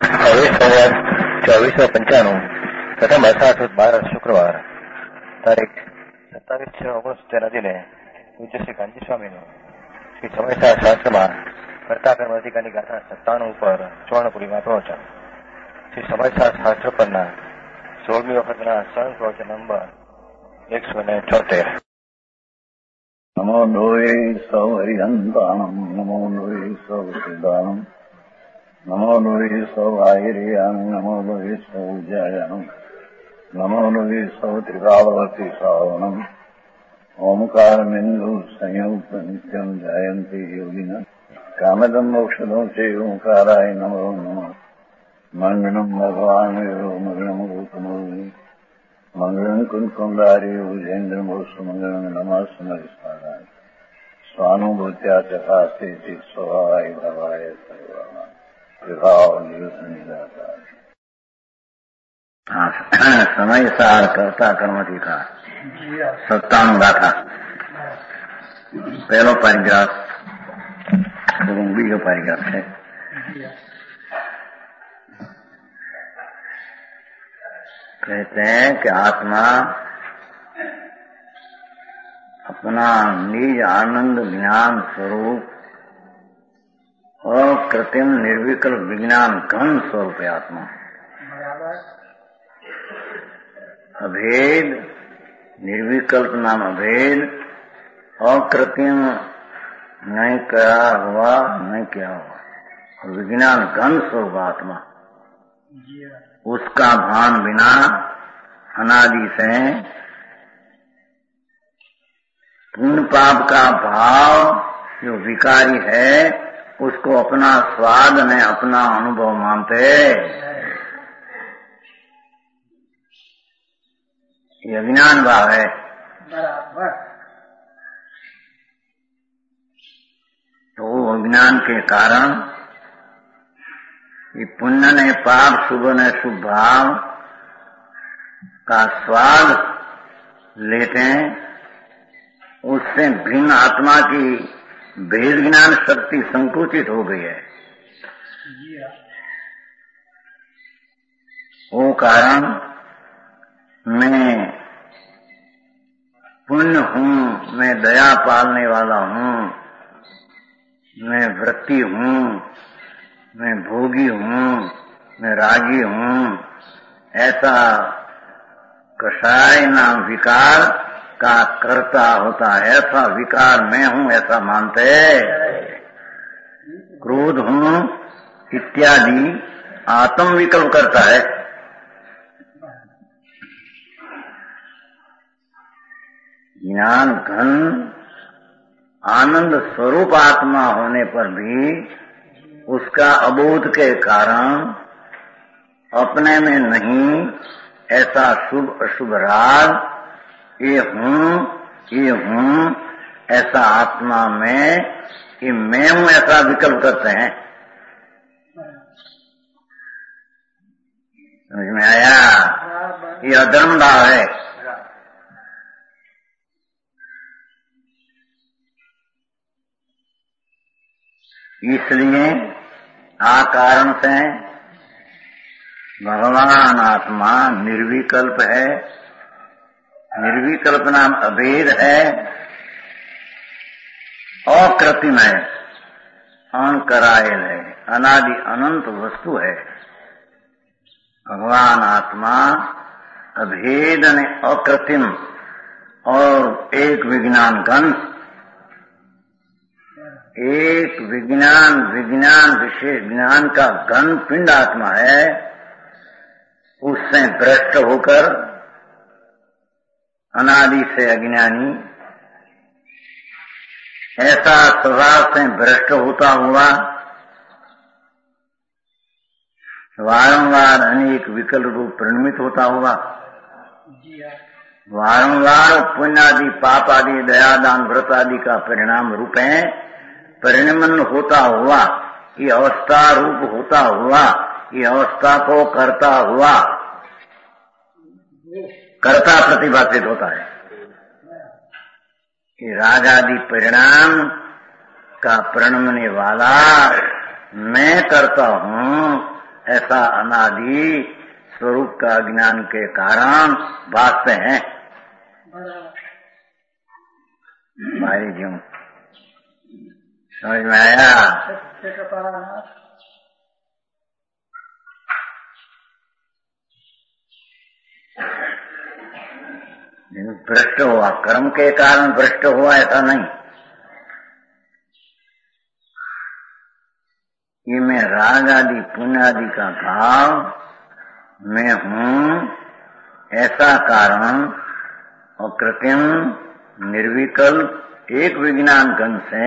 संवत 2495 પ્રથમ અષાઢ 12 શુક્રવાર તારીખ 27/6/1970 દિને પૂજ્ય શ્રી કાંજી સ્વામીનું શ્રી સમયસાર શાસ્ત્રમાં કર્તા કર્મધિકાની ગાથા 97 ઉપર સુવર્ણપુરીમાં પ્રવચન. શ્રી સમયસાર શાસ્ત્ર પરના 16મી વખતના સહન પ્રવચન નંબર 174. નમો લોહે સૌ હરિહંતાણમ નમો લોહે સૌ સિદ્ધાણમ નમો લોહે સૌ આયર્યામ નમો લોહે સૌ જયામ નમો લોહે સૌ ત્રિકાળવતી શ્રાવણમ ઓમકારમિંદુ સંયુક્ત નિત્યમ જયંતી યોગિના કામદમ મોક્ષદો છે ઓંકારાય નમો નમઃ. મંગળમ ભગવાન મંગળમ ગૌતમો મંગળમ કુંકુંડારી ઉજેન્દ્ર મોક્ષ મંગળમ નમઃ સ્વાનુભૂત્યા ચકાસ્તે સ્વભાવાય ભવાય સર્વમાં સમયસાર કરતા કર્મધિકાર 97 ગાથા. पहलो पैराग्राफ बीजो पैराग्राफ है. कहते हैं कि आत्मा अपना निज आनंद ज्ञान स्वरूप और कृत्रिम निर्विकल्प विज्ञान घन स्वरूप है. आत्मा अभेद, निर्विकल्प नाम अभेद और कृत्रिम नहीं किया हुआ और विज्ञान घन स्वरूप आत्मा. उसका भान बिना अनादि से पुण्य पाप का भाव जो विकारी है उसको अपना स्वाद में अपना अनुभव मानते. ये अज्ञान भाव है. तो अज्ञान के कारण ये पुण्य ने पाप, शुभ ने शुभ भाव का स्वाद लेते हैं. उससे भिन्न आत्मा की भेद ज्ञान शक्ति संकुचित हो गई है. वो कारण मैं पुण्य हूँ, मैं दया पालने वाला हूँ, मैं वृत्ति हूँ, मैं भोगी हूँ, मैं रागी हूँ, ऐसा कषाय नाम विकार का कर्ता होता है. ऐसा विकार मैं हूँ ऐसा मानते. क्रोध हूँ इत्यादि आत्म विकल्प करता है. ज्ञान घन आनंद स्वरूप आत्मा होने पर भी उसका अबोध के कारण अपने में नहीं ऐसा शुभ अशुभ राग ये हूँ ऐसा आत्मा में ये मैं हूँ ऐसा विकल्प करते हैं. समझ में आया? ये अधर्म भाव है. इसलिए आ कारण से भगवान आत्मा निर्विकल्प है. निर्विकल्प नाम अभेद है, अकृत्रिम है, अनकरायल है, अनादि अनंत वस्तु है. भगवान आत्मा अभेद ने अकृत्रिम और एक विज्ञान घन, एक विज्ञान विशेष ज्ञान का घन पिंड आत्मा है. उससे भ्रष्ट होकर अनादि से अज्ञानी ऐसा स्वभाव से भ्रष्ट होता हुआ वारंवार अनेक विकल्प रूप परिणमित होता हुआ, वारंवार पुण्यादि पाप आदि दयादान व्रत आदि का परिणाम रूप है. परिणमन होता हुआ ये अवस्था रूप होता हुआ ये अवस्था को करता हुआ कर्ता प्रतिभाषित होता है. ये राग आदि परिणाम का प्रणमने वाला मैं करता हूँ ऐसा अनादि स्वरूप का ज्ञान के कारण भासते हैं। भाई जी समझ में आया? भ्रष्ट हुआ, कर्म के कारण भ्रष्ट हुआ ऐसा नहीं। ये मैं राग आदि पुण्य आदि का भाव मैं हूँ ऐसा कारण अकृत्रिम निर्विकल्प एक विज्ञान गण से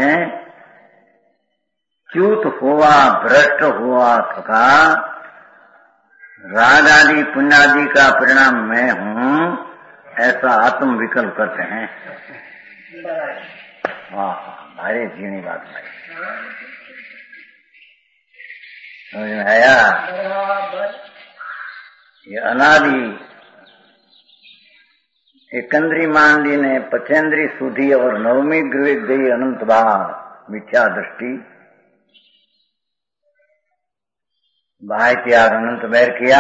च्युत हुआ, भ्रष्ट हुआ तथा राग आदि पुण्य आदि का परिणाम मैं हूँ ऐसा आत्म विकल्प करते हैं। वाह, भारी जीनी बात भाई, समझ में आया? ये अनादि एकंद्री मांडी ने पचेंद्री सुधी और नवमी गृह गई अनंत भाव मिथ्या दृष्टि बाह्य त्याग अनंत बैर किया,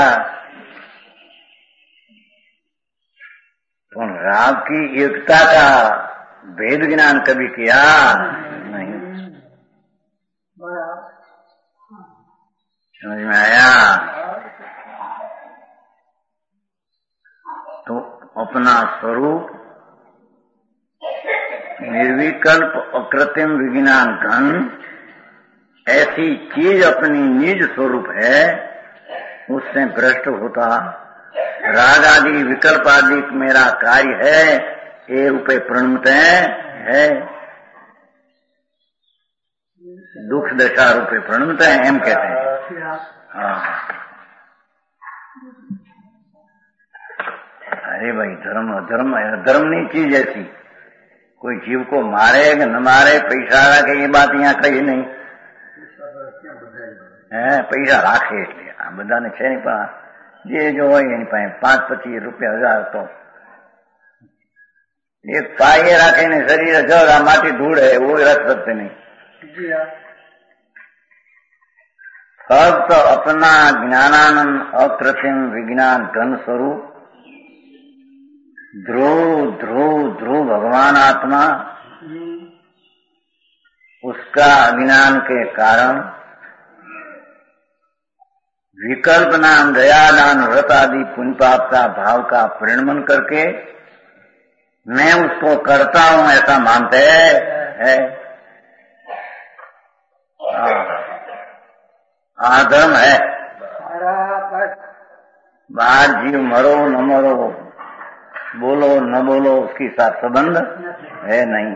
तो राग की एकता का भेद ज्ञान कभी किया नहीं। समझ में आया? तो अपना स्वरूप निर्विकल्प अकृत्रिम विज्ञान घन ऐसी चीज अपनी निज स्वरूप है, उससे भ्रष्ट होता राग आदि विकल्प आदि मेरा कार्य है ये रूपे प्रणमते है, दुख दशा रूपे प्रणमते हैं एम कहते हैं। अरे भाई धर्म अधर्म धर्मनी चीज ऐसी कोई जीव को मारे कि न मारे पैसा राखे ये बात यहाँ कही नहीं है। पैसा राखे એટલે આ બધાને છે નહીં, પણ જે જો હોય એની પાસે 5-25 રૂપિયા 1000 તો एक पाए राखे ने शरीर जड़ आ माटी धूड़ है वो रख सकते नहीं। फक्त अपना ज्ञानानंद अकृत्रिम विज्ञान घन स्वरूप ध्रुव ध्रुव ध्रुव भगवान आत्मा उसका अज्ञान के कारण विकल्प नाम दयादान व्रत आदि पुण्य पाप का भाव का परिणमन करके मैं उसको करता हूं ऐसा मानते है। आधर्म है। बाहर जीव मरो न मरो, बोलो न बोलो, उसके साथ संबंध है नहीं।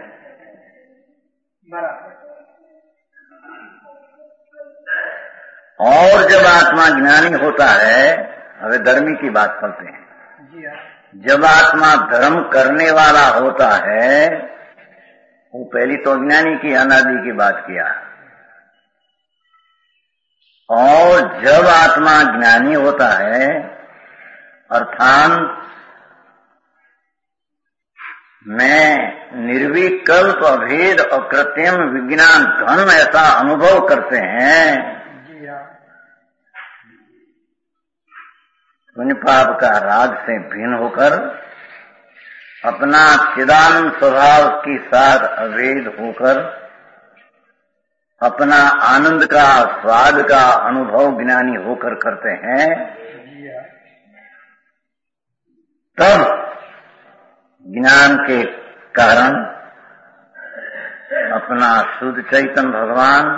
और जब आत्मा ज्ञानी होता है, अबे धर्मी की बात करते हैं, जब आत्मा धर्म करने वाला होता है, वो पहली तो ज्ञानी की अनादि की बात किया, और जब आत्मा ज्ञानी होता है अर्थात मैं निर्विकल्प अभेद अकृत्रिम विज्ञान घन ऐसा अनुभव करते हैं, पुण्य पाप का राग से भिन्न होकर अपना चिदानंद स्वभाव के साथ अभेद होकर अपना आनंद का स्वाद का अनुभव ज्ञानी होकर करते हैं, तब ज्ञान के कारण अपना शुद्ध चैतन्य भगवान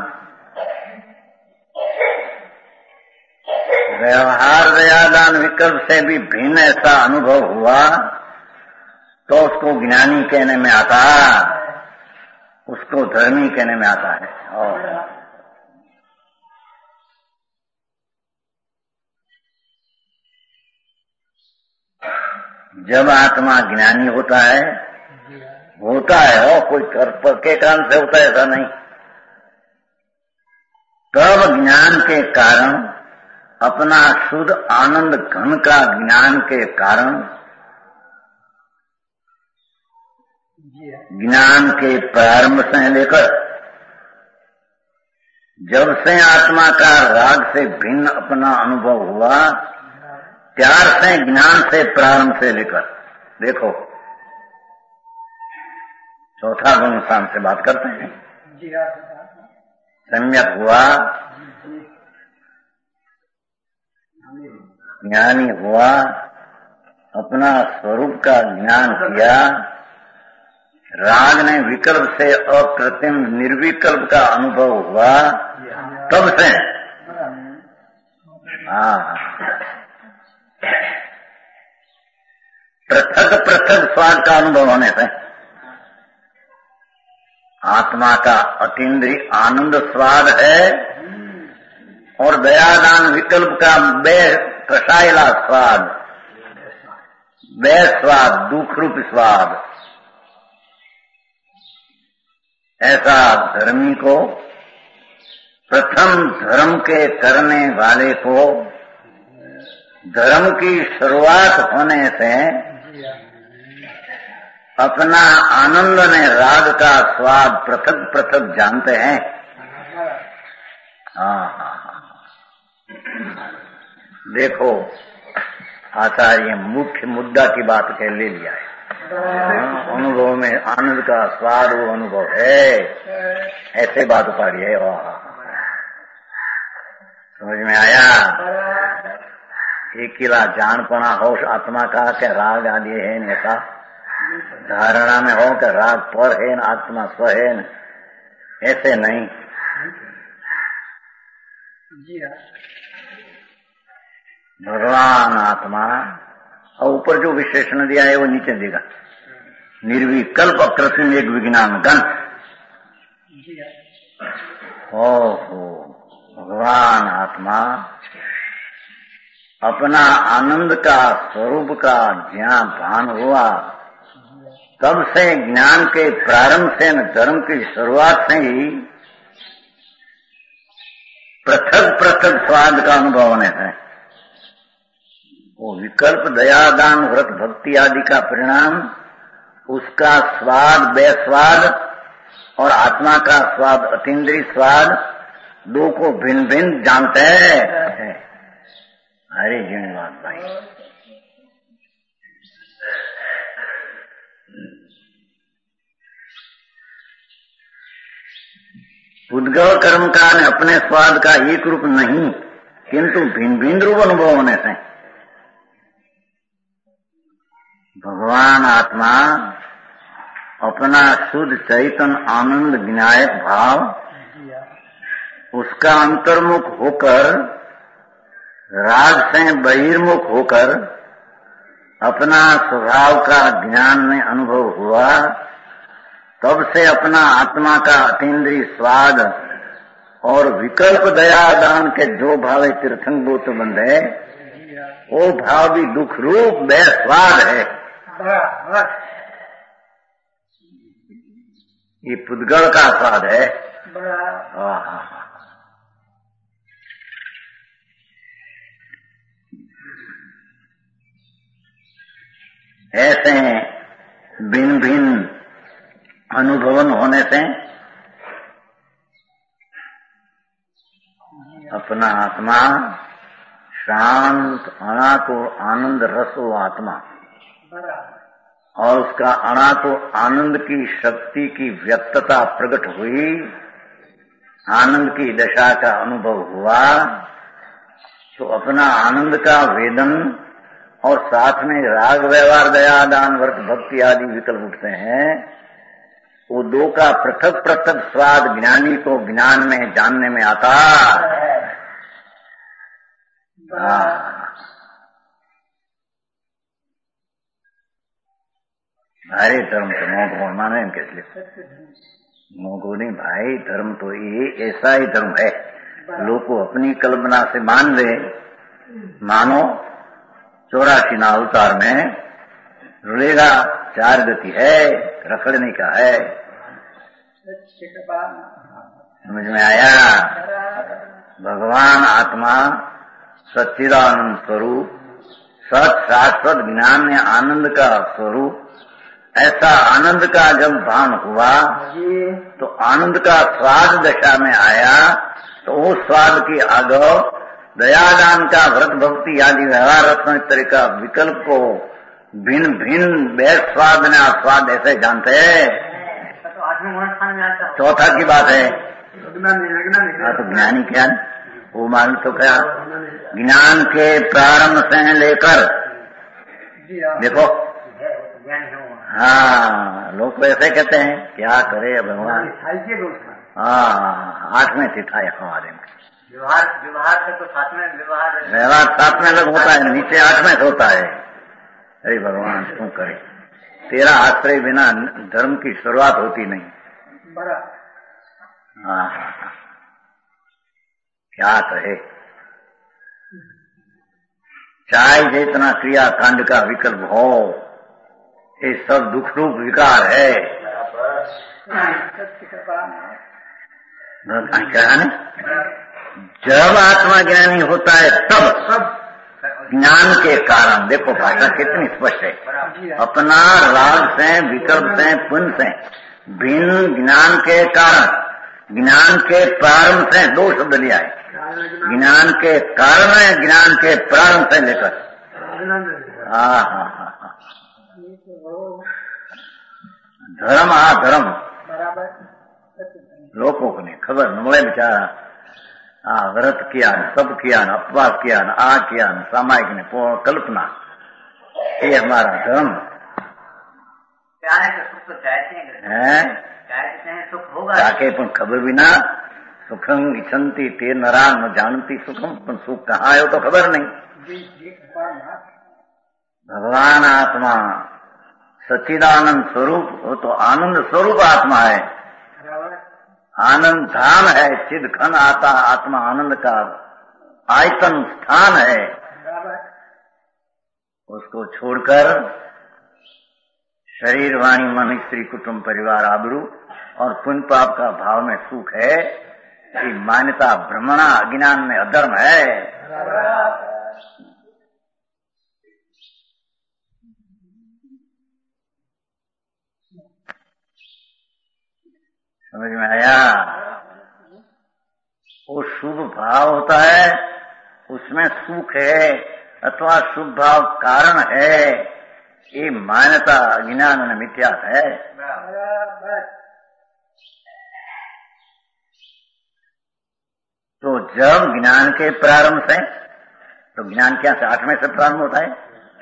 व्यवहार दयादान विकल्प से भी भिन्न ऐसा अनुभव हुआ तो उसको ज्ञानी कहने में आता, उसको धर्मी कहने में आता है। और जब आत्मा ज्ञानी होता है और कोई कर्म के कारण से होता है ऐसा नहीं, तब ज्ञान के कारण अपना शुद्ध आनंद घन का ज्ञान के कारण ज्ञान के प्रारंभ से लेकर जब से आत्मा का राग से भिन्न अपना अनुभव हुआ, प्यार से, ज्ञान से, प्रारंभ से लेकर, देखो चौथा गुण स्थान से बात करते हैं। सम्यक हुआ, ज्ञानी हुआ, अपना स्वरूप का ज्ञान किया, राग ने विकल्प से अकृत्रिम निर्विकल्प का अनुभव हुआ, तब से पृथक पृथक स्वाद का अनुभव होने से आत्मा का अतीन्द्रिय आनंद स्वाद है और दयादान विकल्प का बे कसायला स्वाद, बे स्वाद, दुख रूप स्वाद। ऐसा धर्मी को, प्रथम धर्म के करने वाले को, धर्म की शुरुआत होने से अपना आनंद ने राग का स्वाद पृथक पृथक जानते हैं। देखो आचार्य मुख्य मुद्दा की बात कह ले लिया है। अनुभव में आनंद का स्वाद वो अनुभव है, ऐसे बात उतारी है। समझ में आया? अकेला जानपना हो आत्मा का क्या राग आदि है न, ऐसा धारणा में हो कि राग पर है न, आत्मा स्व है न, ऐसे नहीं। भगवान आत्मा और ऊपर जो विशेषण दिया है वो नीचे देगा, निर्विकल्प अकृत्रिम एक विज्ञान गण। ओहो, भगवान आत्मा अपना आनंद का स्वरूप का ज्ञान भान हुआ, तब से ज्ञान के प्रारंभ से न धर्म की शुरुआत से ही पृथक पृथक स्वाद का अनुभव होने से वो विकल्प, दयादान, व्रत, भक्ति आदि का परिणाम, उसका स्वाद बेस्वाद और आत्मा का स्वाद अतीन्द्रिय स्वाद, दो को भिन्न भिन्न जानते हैं। हरे धन्यवाद भाई। उद्गव कर्म का अपने स्वाद का एक रूप नहीं, किंतु भिन्न भिन्न रूप अनुभव होने से भगवान आत्मा अपना शुद्ध चैतन्य आनंद ज्ञायक भाव, उसका अंतर्मुख होकर, राग से बहिर्मुख होकर अपना स्वभाव का ज्ञान में अनुभव हुआ, तब से अपना आत्मा का अतीन्द्रिय स्वाद और विकल्प दयादान के जो भाव तीर्थंभूत बंधे, वो भाव भी दुख रूप बेस्वाद है। ये पुद्गल का स्वाद है। ऐसे भिन्न भिन्न अनुभवन होने से अपना आत्मा शांत, अनाकुल आनंद रस हो आत्मा, और उसका अनाकुल आनंद की शक्ति की व्यक्तता प्रकट हुई, आनंद की दशा का अनुभव हुआ, तो अपना आनंद का वेदन और साथ में राग, व्यवहार, दया, दान, व्रत, भक्ति आदि विकल्प उठते हैं। वो दो का पृथक पृथक स्वाद ज्ञानी को ज्ञान में जानने में आता। भाई धर्म तो मोह माने किस लिए? मोह नहीं भाई, धर्म तो ये ऐसा ही धर्म है, लोग को अपनी कल्पना से मान ले। मानो 84 अवतार में रुलेगा, 4 गति है, रखड़ने का है। समझ में आया? भगवान आत्मा सच्चिदानंद स्वरूप, सत शाश्वत ज्ञान में आनंद का स्वरूप, ऐसा आनंद का जब भान हुआ तो आनंद का स्वाद दशा में आया, तो वो स्वाद की आगो दयादान का व्रत भक्ति आदि व्यवहार रत्न इत्यादि का विकल्प को भिन्न भिन्न बेस्ट स्वाद ने स्वाद ऐसे जानते हैं। चौथा की बात है हाँ तो ज्ञानी क्या वो मान तो क्या ज्ञान के प्रारंभ से लेकर देखो हाँ लोग तो ऐसे कहते हैं क्या करे भगवान। हाँ 8वें तिथाए हमारे में व्यवहार से तो व्यवहार 7वें लग होता है, नीचे 8वें से होता है। अरे भगवान क्यों करे, तेरा आश्रय बिना धर्म की शुरुआत होती नहीं। हाँ क्या कहे, चाहे जितना क्रिया कांड का विकल्प हो ये सब दुख रूप विकार है। क्या है जब आत्मा ज्ञानी होता है तब ज्ञान के कारण, देखो भाषा कितनी स्पष्ट है, अपना राग से विकल्प से पुण्य से भिन्न ज्ञान के कारण, ज्ञान के प्रारंभ से 2 शब्द लिया है, ज्ञान के कारण है, ज्ञान के प्रारंभ से लेकर धर्म धर्म लोगों को नहीं खबर न મળે बेचारा। व्रत किया सब किया न उपवास किया न किया न सामायिक ने कल्पना, ये हमारा धर्म है। सुख तो चाहते हैं सुख होगा जाके पण खबर भी ना सुखम इच्छन्ति ते नरा न जानती सुखम, पण सुख कहाँ आयो तो खबर नहीं। भगवान आत्मा सच्चिदानंद स्वरूप, वो तो आनंद स्वरूप आत्मा है, आनंद धाम है, चिद घन आता आत्मा आनंद का आयतन स्थान है। उसको छोड़कर शरीर वाणी मन स्त्री कुटुंब परिवार आबरू और पुण्य पाप का भाव में सुख है, ये मान्यता भ्रमणा अज्ञान में अधर्म है। समझ में आया? वो शुभ भाव होता है उसमें सुख है अथवा शुभ भाव कारण है, ये मान्यता अज्ञान में मिथ्या है। तो जब ज्ञान के प्रारंभ से, तो ज्ञान क्या से 8वें से प्रारंभ होता है,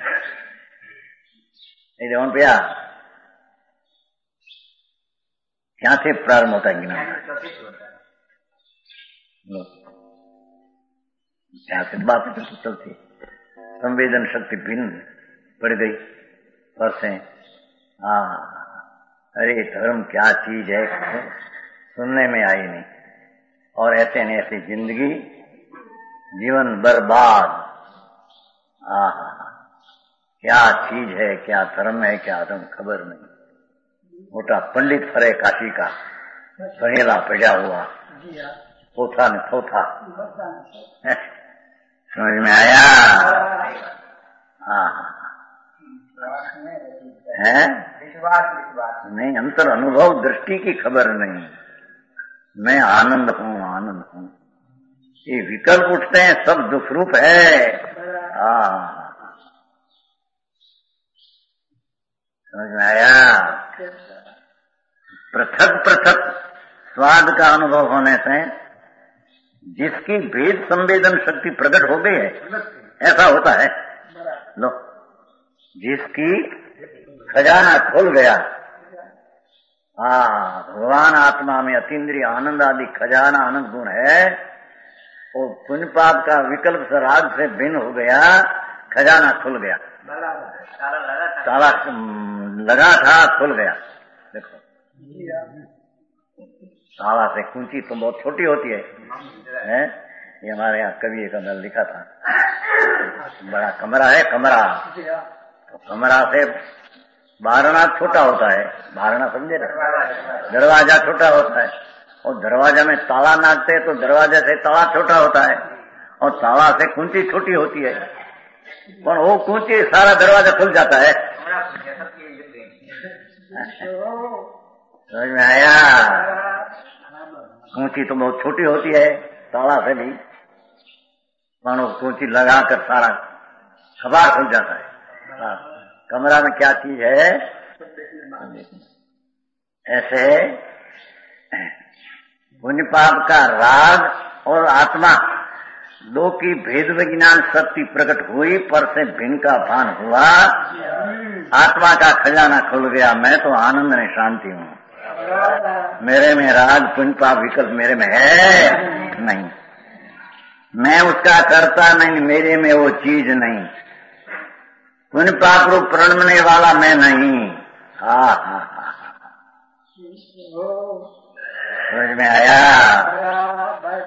देवन भैया क्या से प्रारंभ होता है ज्ञान? क्या से बात तो चलती, संवेदन शक्ति भिन्न पड़ गई पर से। अरे धर्म क्या चीज है सुनने में आई नहीं, और ऐसे न ऐसी जिंदगी जीवन बर्बाद। क्या चीज है, क्या धर्म है, क्या धर्म खबर नहीं। मोटा पंडित फरे काशी का भणेला पड़ा हुआ, थोथा न थोथा, समझ में आया? है नहीं, अंतर अनुभव दृष्टि की खबर नहीं। मैं आनंद हूँ, आनंद हूँ, ये विकल्प उठते हैं सब दुख रूप है। समझ में आया? पृथक पृथक स्वाद का अनुभव होने से जिसकी भेद संवेदन शक्ति प्रकट हो गई है, ऐसा होता है। लो, जिसकी खजाना खुल गया, भगवान आत्मा में अतीन्द्रिय आनंद आदि खजाना आनंद गुण है, वो पुण्य पाप का विकल्प से राग से भिन्न हो गया, खजाना खुल गया, ताला लगा था खुल गया। देखो ताला से कुंची तो बहुत छोटी होती है? ये हमारे यहाँ कवि एक अंदर लिखा था, बड़ा कमरा है, कमरा तो कमरा से बारना छोटा होता है, बारना समझे ना, दरवाजा छोटा होता है, और दरवाजा में ताला नाचते हैं तो दरवाजा से ताला छोटा होता है, और ताला से कुंची छोटी होती है, पर वो कुंची सारा दरवाजा खुल जाता है। समझ में आया? कुंची तो बहुत छोटी होती है, ताला से भी मानो कुंची लगाकर सारा कबाड़ खुल जाता है। कमरा में क्या चीज है ऐसे पुण्य पाप का राग और आत्मा दो की भेद विज्ञान शक्ति प्रकट हुई, पर से भिन्न का भान हुआ, आत्मा का खजाना खुल गया। मैं तो आनंद में शांति हूँ। मेरे में राग पुण्य पाप विकल्प मेरे में है नहीं, मैं उसका करता नहीं, मेरे में वो चीज नहीं, पुण्य पाप रूप प्रणमने वाला मैं नहीं। समझ में आया?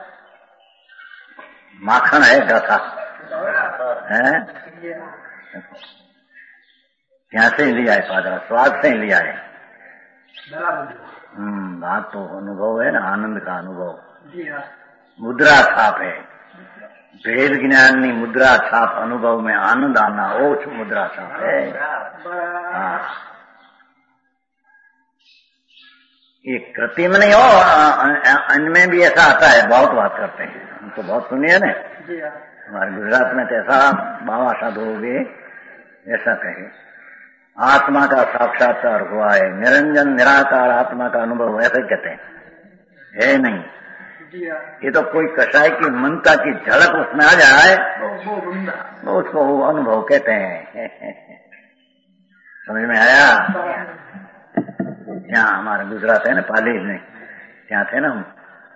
माखन है गाथा है, यहाँ से लिया है पादरा, स्वाद से लिया है। बात तो अनुभव है ना, आनंद का अनुभव। मुद्रा छाप है, भेद ज्ञान नहीं, मुद्रा छाप अनुभव में आनंद आना, ओछ मुद्रा छाप है। ये कृति में नहीं हो, इनमें भी ऐसा आता है, बहुत बात करते हैं, हम तो बहुत सुनिए ना। हमारे गुजरात में तो ऐसा बाबा साधु हो गए, ऐसा कहे आत्मा का साक्षात्कार हुआ है, निरंजन निराकार आत्मा का अनुभव, ऐसे कहते हैं, है नहीं। ये तो कोई कषाय की मनता की झलक उसमें आ जाए तो उसको वो अनुभव कहते हैं। समझ में आया? यहाँ हमारे गुजरात है ना, पाली में, यहाँ थे ना हम,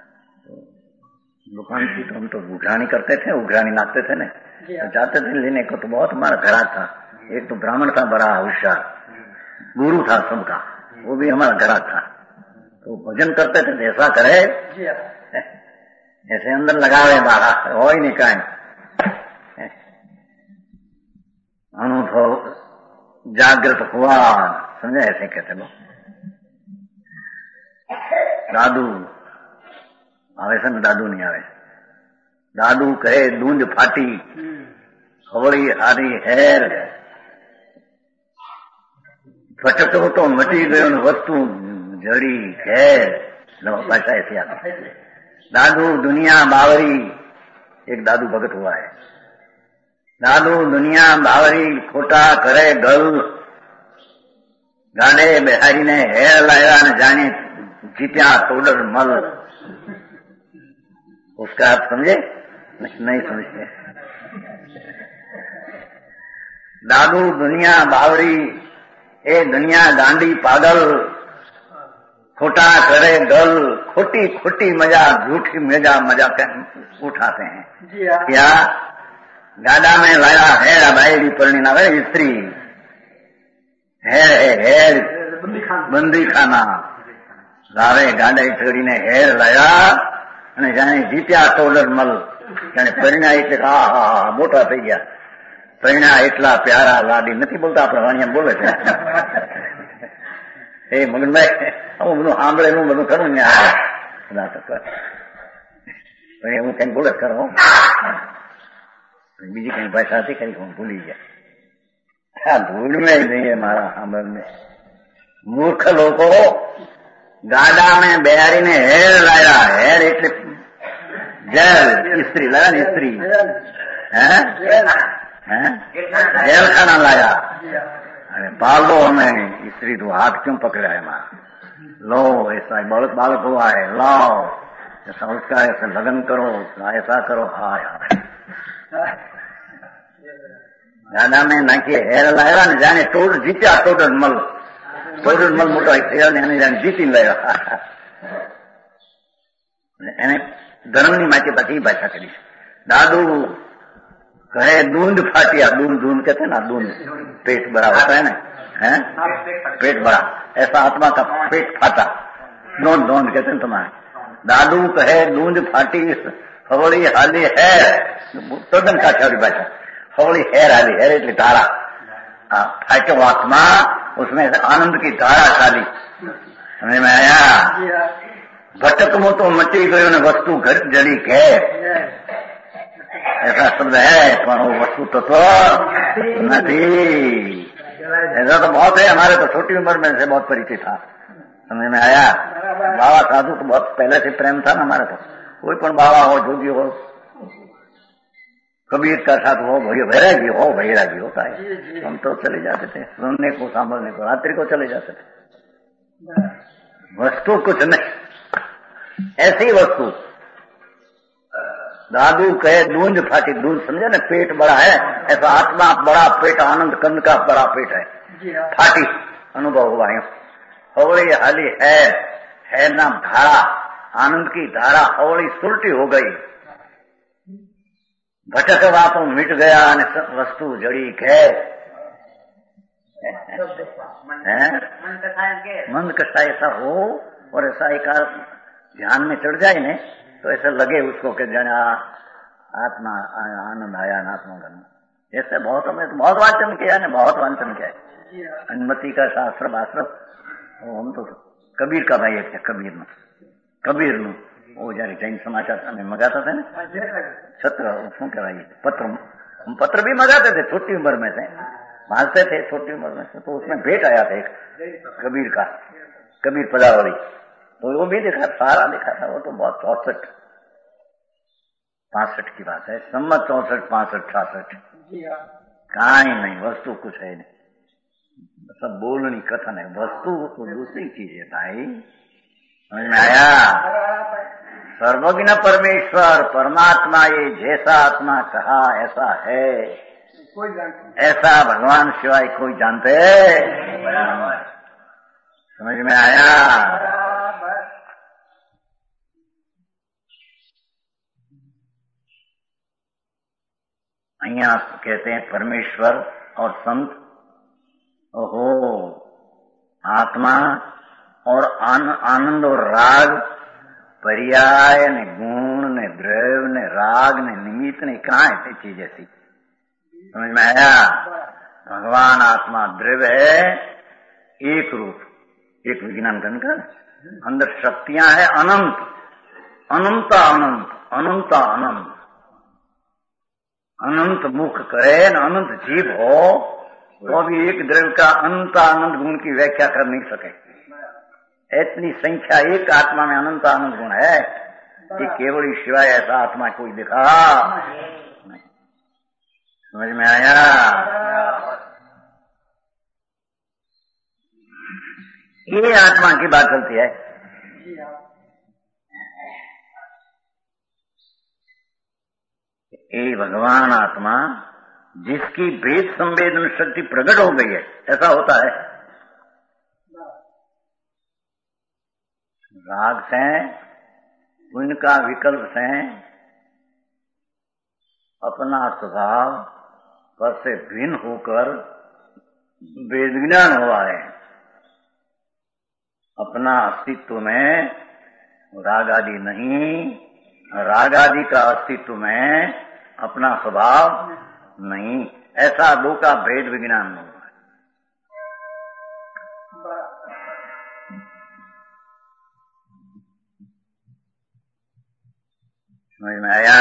दुकान की तो हम तो उघरानी करते थे, उघरानी नापते थे ना, तो जाते थे लेने को, तो बहुत हमारा ग्राहक था। एक तो ब्राह्मण था बड़ा होशियार, गुरु था सबका, वो भी हमारा ग्राहक था। तो भजन करते थे, ऐसा करे ऐसे अंदर लगावे, बाहर हो ही नहीं कहीं। अनुभव जागृत हुआ, समझे? ऐसे कहते लोग। दादू आवे से दादू नहीं आवे, दादू कहे दूंज फाटी, खवड़ी हारी हेर, फटकरो तो मटी गयो ने वस्तु जड़ी घेर। भाषा ऐसी आती। दादू दुनिया बावरी, एक दादू भगत हुआ है। दादू दुनिया बावरी, खोटा करे गल, गाड़े बिहारी ने हेर लाया न जाने जीत्या तोड़र मल। उसका आप समझे? नहीं समझते। दादू दुनिया बावरी, ए दुनिया गांडी पागल, खोटा करे गल, खोटी खोटी मजा, झूठी मजा उठाते हैं। क्या गाड़ा में लाया है भाई परणी ना भाई स्त्री है बंदी खाना लावे, गाड़ा चढ़ी ने हेर लाया અને જાણે જીત્યા ટોલર મલ, જાણે પરિણા એટલે હા મોટા થઈ ગયા, પરિણા એટલા પ્યારા લાડી નથી બોલતા, આપણે વાણિયા બોલે છે એ મગનભાઈ, હું બધું સાંભળેલું બધું કરું ને હું કઈ બોલે કરો, બીજી કઈ ભાષા હતી કઈ હું ભૂલી ગયા, હા ભૂલ में नहीं है मारा सामने में। मूर्ख लोगों गाड़ा में बेहारी ने हेर लाया, हेर એટલે જેલ, स्त्री लाया ने स्त्री जेल खाना लाया। अरे पालो हमें स्त्री, तो हाथ क्यों पकड़ा है माँ, लो ऐसा बालक हुआ है, लाओ ऐसा उसका ऐसा लगन करो, ऐसा करो। हाँ यार गाड़ा में नाखिए हेर लाया ने जाने टोड जीत्या टोडर मल, टोडर मल मोटो जाने जीती लाया। એને ધર્મની માટે બધી ભાષા કરી। दादू कहे दूंद फाटिया, दूंद कहते हैं ना, दूंद पेट बड़ा होता है ना, है पेट बड़ा, ऐसा आत्मा का पेट फाटा, दोंद कहते हैं तुम्हारे। दादू कहे दूंद फाटी, हवड़ी हाली है, तोदन का छोरी भाषा, हवड़ी हेर हाली, हेर એટલે धारा, फाटो आत्मा, उसमें आनंद की धारा चाली। समझ में आया? भटकमो तो मची गयो ने वस्तु घर जड़ी घेर, ऐसा शब्द है, पर वो वस्तु तत्व नहीं। ऐसा तो बहुत है, हमारे तो छोटी उम्र में से बहुत परिचय था। समझ में आया? बाबा साधु तो बहुत पहले से प्रेम था ना हमारे, तो कोई पण बाबा हो, जोगी हो, कबीर का साथ हो, वैरागी होता है। हम तो चले जाते थे सुनने को, सांभळने को, रात्रि को चले जाते थे। वस्तु कुछ नहीं, ऐसी वस्तु। दादू कहे दूंज फाटी, दूंज समझे ना, पेट बड़ा है, ऐसा आत्मा बड़ा पेट, आनंद कंद का बड़ा पेट है, फाटी अनुभव हुआ है। हौली हाली है ना धारा, आनंद की धारा हौली सुलटी हो गई, भटकवा तो मिट गया ने वस्तु जड़ी है। मन कष्टा ऐसा हो और ऐसा एक ध्यान में चढ़ जाए ने तो ऐसा लगे उसको कि जाना आत्मा आनंद आया, आत्मा करना। ऐसे बहुत हमने तो बहुत वाचन किया ने, बहुत वाचन किया है। अनुमति का शास्त्र वास्त्र हम तो कबीर का भाई है, कबीर नु वो जारी जैन समाचार हमें मंगाता था ना, छत्र શું કહેવાય पत्र, हम पत्र भी मंगाते थे, छोटी उम्र में थे, भाजते थे छोटी उम्र में से। तो उसमें भेंट आया था एक कबीर का, कबीर पदावली, तो वो भी देखा, सारा देखा था। वो तो बहुत 64-65 की बात है, सम्मत 64-65-66, कहा ही नहीं, वस्तु कुछ है नहीं, सब बोलनी कथन है, वस्तु तो दूसरी चीज है भाई। समझ में आया? सर्वज्ञ परमेश्वर परमात्मा ये जैसा आत्मा कहा ऐसा है, ऐसा भगवान सिवाय कोई जानते है? समझ में आया? અહીંયા कहते हैं परमेश्वर और संत, ओहो आत्मा और आनंद और राग, पर्याय ने गुण ने द्रव्य ने राग ने निमित्त ने, कहाँ ऐसी चीज ऐसी? समझ में आया? भगवान आत्मा द्रव्य है, एक रूप, एक विज्ञान का अंदर शक्तियां है अनंत, अनंता अनंत, अनंता अनंत, अनंत मुख करे न अनंत जीव हो तो भी एक द्रव्य का अनंत आनंद गुण की व्याख्या कर नहीं सके। इतनी संख्या एक आत्मा में अनंत आनंद गुण है कि केवल शिवाय ऐसा आत्मा कोई दिखा नहीं। समझ में आया? ये आत्मा की बात चलती है। ये भगवान आत्मा जिसकी भेद संवेदन शक्ति प्रकट हो गई है, ऐसा होता है। राग से, उनका विकल्प से अपना स्वभाव पर से भिन्न होकर वेद विज्ञान हुआ है। अपना अस्तित्व में राग आदि नहीं, राग आदि का अस्तित्व में अपना स्वभाव नहीं, ऐसा दो का भेद विज्ञान हुआ है। समझ में आया?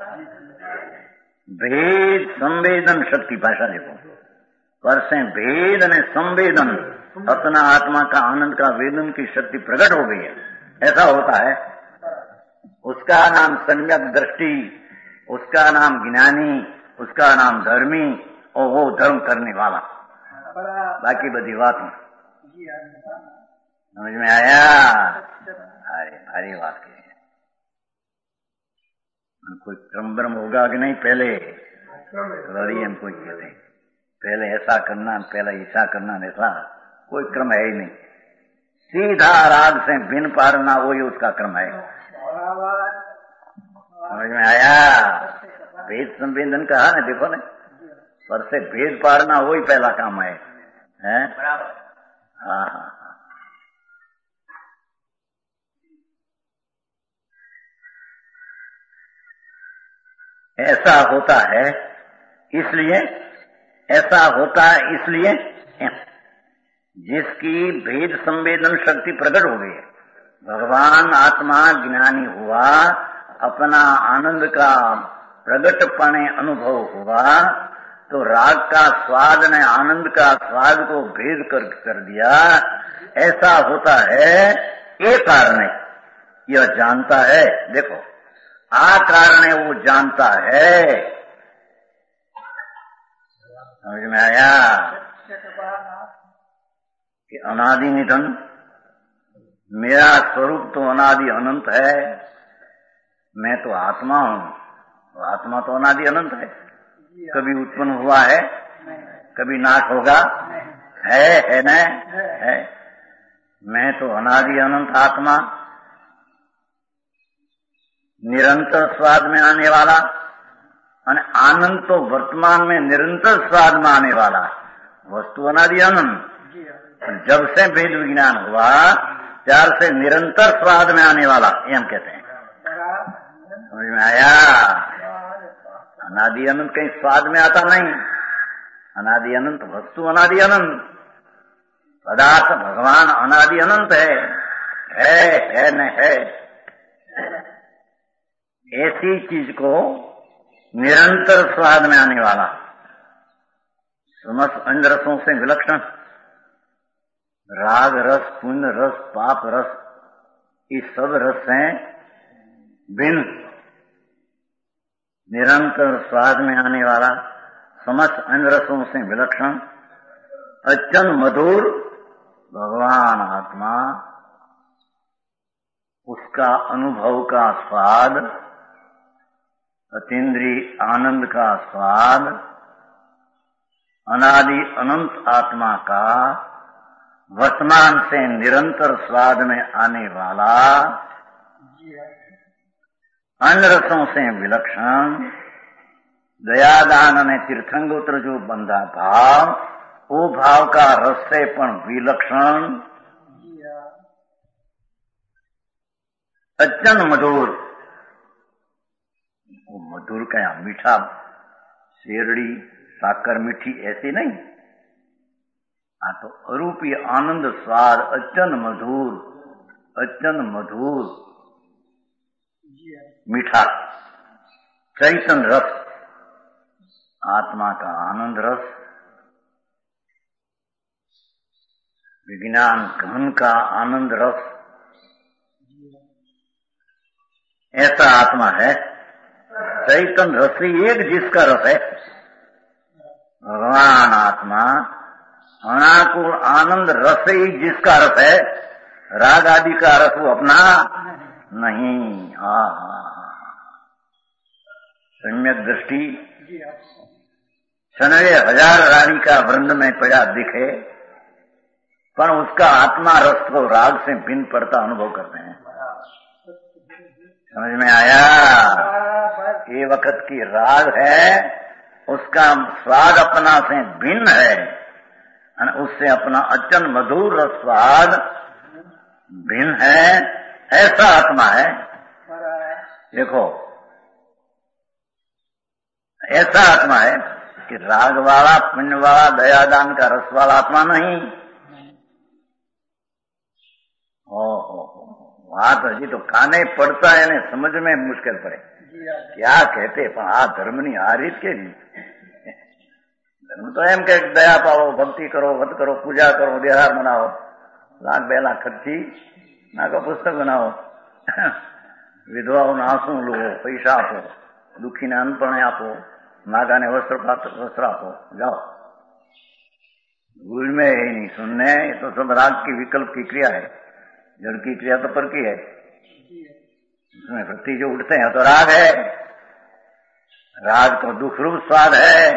भेद संवेदन शक्ति, भाषा देखो, पर से भेद ने संवेदन, अपना आत्मा का आनंद का वेदन की शक्ति प्रकट हो गई है, ऐसा होता है। उसका नाम सम्यक दृष्टि, उसका नाम ज्ञानी, उसका नाम धर्मी, और वो धर्म करने वाला। बाकी बड़ी बात समझ में आया? भारी बात की। कोई क्रम ब्रह्म होगा कि नहीं? पहले लड़ी हम कोई कहते, पहले ऐसा करना, पहले ऐसा करना, ऐसा कोई क्रम है ही नहीं। सीधा राग से भिन्न पारना वही उसका क्रम है। समझ में आया? भेद संवेदन कहा ना, देखो ना, पर से भेद पारना वही पहला काम है, हैं? हाँ हाँ। ऐसा होता है इसलिए, ऐसा होता है इसलिए जिसकी भेद संवेदन शक्ति प्रकट हो गई है। भगवान आत्मा ज्ञानी हुआ, अपना आनंद का प्रगटपणे अनुभव हुआ, तो राग का स्वाद ने आनंद का स्वाद को भेद कर दिया। ऐसा होता है, ये कारण यह जानता है। देखो आकारणे वो जानता है। समझ में आया कि अनादि निधन मेरा स्वरूप तो अनादि अनंत है, मैं तो आत्मा हूं। आत्मा तो अनादि अनंत है, कभी उत्पन्न हुआ है, कभी नाश होगा, है न है। मैं तो अनादि अनंत आत्मा, निरंतर स्वाद में आने वाला, और आनंद तो वर्तमान में निरंतर स्वाद में आने वाला, वस्तु अनादि अनंत। जब से वेद विज्ञान हुआ त्यार से निरंतर स्वाद में आने वाला, ये हम कहते हैं। समझ में आया? अनादि अनंत कहीं स्वाद में आता नहीं। अनादि अनंत वस्तु अनादि अनंत, पदार्थ भगवान अनादि अनंत है न है। ऐसी चीज को निरंतर स्वाद में आने वाला, समस्त अन्य रसों से विलक्षण, राग रस, पुण्य रस, पाप रस, ये सब रस हैं भिन्न, निरंतर स्वाद में आने वाला, समस्त अन्य रसों से विलक्षण, अत्यंत मधुर भगवान आत्मा, उसका अनुभव का स्वाद, अतीन्द्रिय आनंद का स्वाद, अनादि अनंत आत्मा का वर्तमान से निरंतर स्वाद में आने वाला, अन्य रसों से विलक्षण, दयादान ने तीर्थंगोत्र जो बंधा भाव, वो भाव का रस से पण विलक्षण, अत्यंत मधुर। वो मधुर क्या मीठा, शेरड़ी साकर मीठी ऐसी नहीं, हाँ तो अरूपी आनंद स्वाद, अत्यंत मधुर, अत्यंत मधुर मीठा चैतन्य रस, आत्मा का आनंद रस, विज्ञान घन का आनंद रस, ऐसा आत्मा है। चैतन्य रस ही एक जिसका रस है, भगवान आत्मा अनाकुल आनंद रस ही जिसका रस है, राग आदि का रस वो अपना नहीं। सम्यक दृष्टि 96,000 रानी का वृंद में पड़ा दिखे, पर उसका आत्मा रस को राग से भिन्न पड़ता अनुभव करते हैं। समझ में आया? ये वक्त की राग है, उसका स्वाद अपना से भिन्न है, उससे अपना अत्यंत मधुर स्वाद भिन्न है, ऐसा आत्मा है। देखो, ऐसा आत्मा है कि राग वाला, पुण्य वाला, दयादान का रस वाला आत्मा नहीं। बात हजी तो काने पड़ता है ने समझ में मुश्किल पड़े, क्या कहते पण आ धर्मनी आ रीत के धर्म तो एम के दया पाओ, भक्ति करो, व्रत करो, पूजा करो, त्योहार मनाओ, 1 2 लाख खर्ची ना को पुस्तक बनाओ, विधवाओं आंसू लो, पैसा आपो, दुखी ने अनपणे आपो, नागा ने वस्त्र आपो, जाओ। भूल में ही नहीं सुनने, ये तो सब राग की विकल्प की क्रिया है। जड़ की क्रिया तो पर की है, उसमें वृत्ति जो उठते हैं तो राग है, राग तो दुख रूप स्वाद है।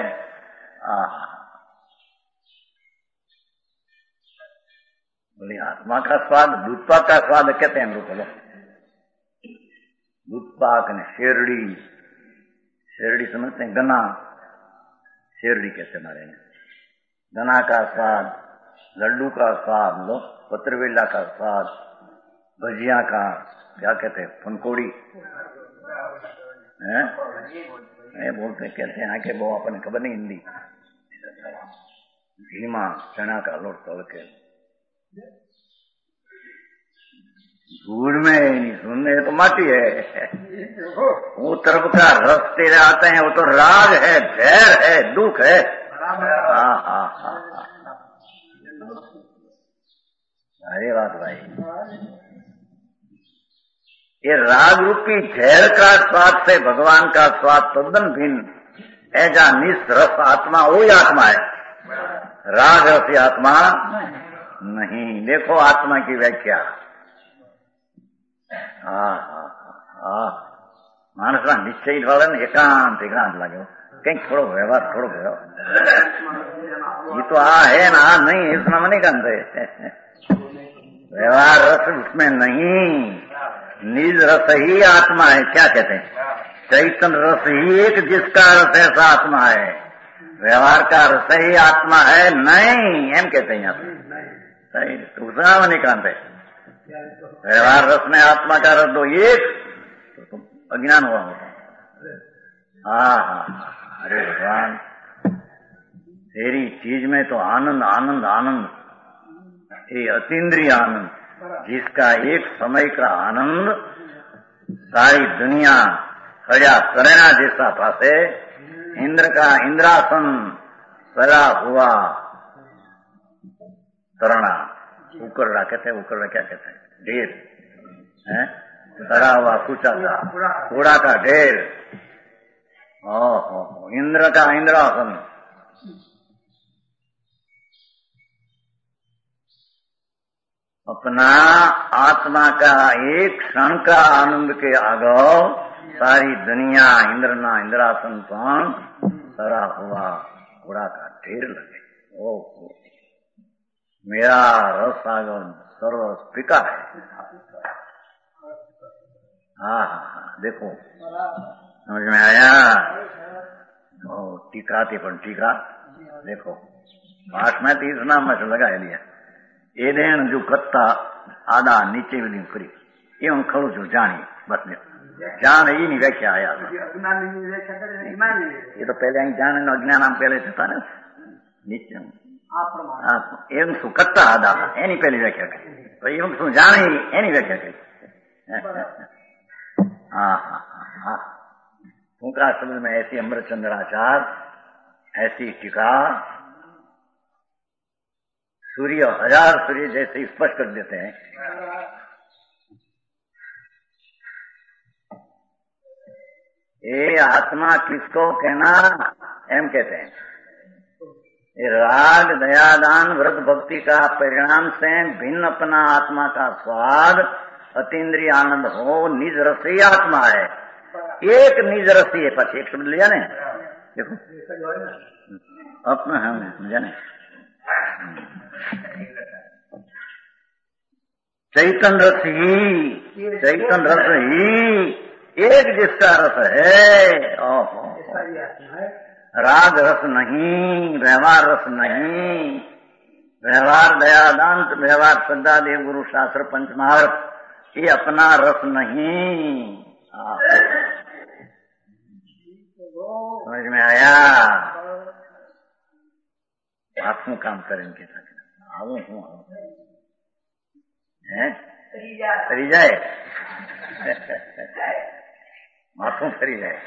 बोले आत्मा का स्वाद, दूध पाक का स्वाद कहते हैं हम लोग। बोलो दूध पाक ने शेरड़ी, शेरड़ी समझते हैं, गन्ना शेरड़ी कहते हैं हमारे यहाँ। गन्ना का स्वाद, लड्डू का स्वाद, लो पत्रवेला का स्वाद, भजिया का क्या कहते हैं, फनकोड़ी है, बोलते कहते हैं आके वो अपने खबर नहीं हिंदी। घीमा चना का लोट तोड़ के धूल में नहीं सुनने तो माटी है। वो तरफ का रस तेरे आते हैं, वो तो राग है, जहर है, दुख है। अरे बात भाई, ये राग रूपी जहर का स्वाद से भगवान का स्वाद तद्दन भिन्न। ऐसा निस्रस आत्मा वही आत्मा है, राग रसी आत्मा नहीं। देखो आत्मा की व्याख्या। मानस ना निश्चय वाले ने एकांत लगे कहीं थोड़ो व्यवहार थोड़ो गयो, ये तो है ना नहीं, इतना नहीं कहते। व्यवहार रस उसमें नहीं, निज रस ही आत्मा है। क्या कहते हैं? चैतन्य रस ही एक जिसका रस ऐसा आत्मा है, व्यवहार का रस ही आत्मा है नहीं, एम कहते हैं यहाँ पे। दूसरा नहीं कहते व्यवहार रस में आत्मा का रस दो एक, तो अज्ञान हुआ होता। हाँ, अरे भगवान तेरी चीज में तो आनंद आनंद आनंद, ये अतीन्द्रिय आनंद, जिसका एक समय का आनंद सारी दुनिया खड़ा करेना जैसा पासे। इंद्र का इंद्रासन सरा हुआ तरणा, उकरड़ा कहते हैं, उकरड़ा क्या कहते हैं? ढेर है, सरा हुआ कुचा का कूड़ा का ढेर। इंद्र का इंद्रासन, अपना आत्मा का एक क्षण का आनंद के आगो सारी दुनिया इंद्र ना इंद्रासन पर सरा हुआ कूड़ा का ढेर लगे। ओ मेरा रस आगो सर्व पिका है। हाँ, देखो समझ में आया? टीका थी पर टीका देखो पाठ में तीस नाम में लगा लिया। ए देन जो कत्ता आधा नीचे भी फ्री एवं खड़ू जो जानी बस जान ही नहीं व्याख्या आया। ये तो पहले ही जान अज्ञान आम पहले था ना नीचे एवं सु कत्ता आधा एनी पहली व्याख्या करी, तो एवं सु जाने एनी व्याख्या करी। हाँ, उनका शब्द में ऐसी अमृतचंद्राचार्य ऐसी टीका सूर्य हजार सूर्य जैसे स्पष्ट कर देते हैं। ये आत्मा किसको कहना एम कहते हैं? ये राग दयादान व्रत भक्ति का परिणाम से भिन्न अपना आत्मा का स्वाद अतीन्द्रिय आनंद हो, निज रसी आत्मा है। एक निज रसी है, पास एक शब्द लिया ने देखो अपना है जाने चैतन्य रस ही, चैतन्य रस ही एक जिसका रस है। राग रस नहीं, व्यवहार रस नहीं। व्यवहार दयादांत, व्यवहार श्रद्धा देव गुरु शास्त्र पंचमहावर्त, ये अपना रस नहीं। समझ में आया? आप क्यों काम करें के साथ आओ हूँ फरी जाए माथों फरी जाए।